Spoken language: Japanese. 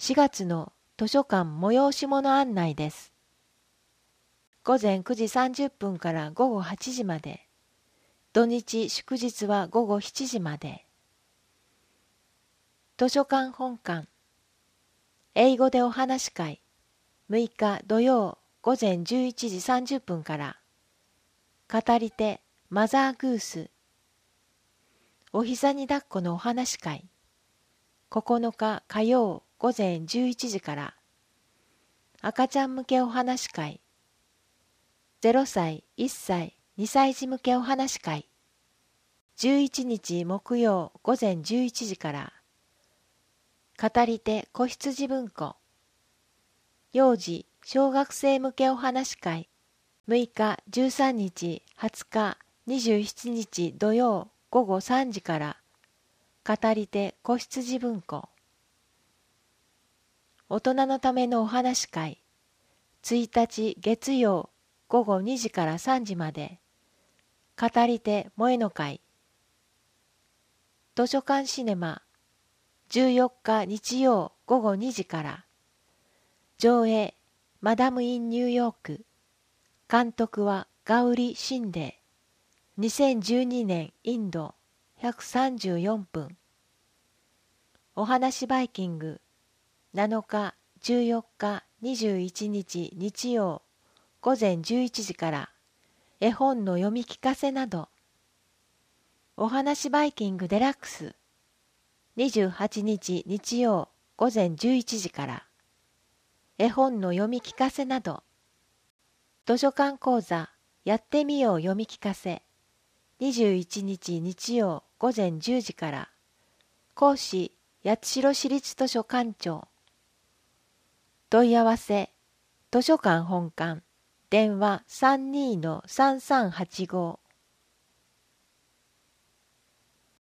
4月の図書館催し物案内です。午前9時30分から午後8時まで、土日祝日は午後7時まで。図書館本館、英語でお話し会、6日土曜午前11時30分から、語り手マザーグース、お膝に抱っこのお話し会、9日火曜午前11時から、赤ちゃん向けお話し会、0歳、1歳、2歳児向けお話し会、11日木曜午前11時から、語り手子羊文庫、幼児小学生向けお話し会、6日13日20日27日土曜午後3時から、語り手子羊文庫、大人のためのお話し会、1日月曜午後2時から3時まで、語り手萌えの会、図書館シネマ、14日日曜午後2時から、上映マダム・イン・ニューヨーク、監督はガウリ・シンデー、2012年インド134分。お話バイキング、7日、14日、21日日曜午前11時から、絵本の読み聞かせなど。お話バイキングデラックス、28日日曜午前11時から、絵本の読み聞かせなど。図書館講座やってみよう読み聞かせ、21日日曜午前10時から、講師八代市立図書館長。問い合わせ、図書館本館、電話32-3385